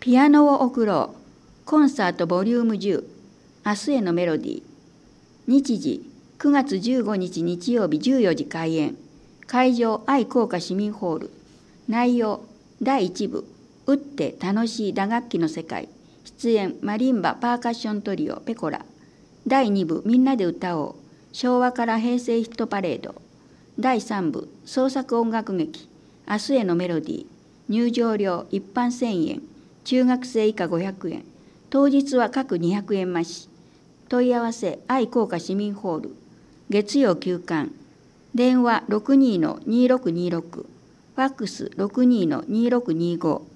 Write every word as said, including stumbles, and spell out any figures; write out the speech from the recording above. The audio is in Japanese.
ピアノを贈ろうコンサートボリュームじゅう明日へのメロディー。日時くがつじゅうごにち日曜日じゅうよじ開演。会場愛好家市民ホール。内容だいいち部打って楽しい打楽器の世界。出演マリンバパーカッショントリオペコラ。だいに部みんなで歌おう昭和から平成ヒットパレード。だいさん部創作音楽劇明日へのメロディー。入場料一般せんえん中学生以下ごひゃくえん当日は各にひゃくえん増し。問い合わせ愛好家市民ホール。月曜休館。電話 ろくにーのにーろくにーろく ファックス ろくにーのにーろくにーご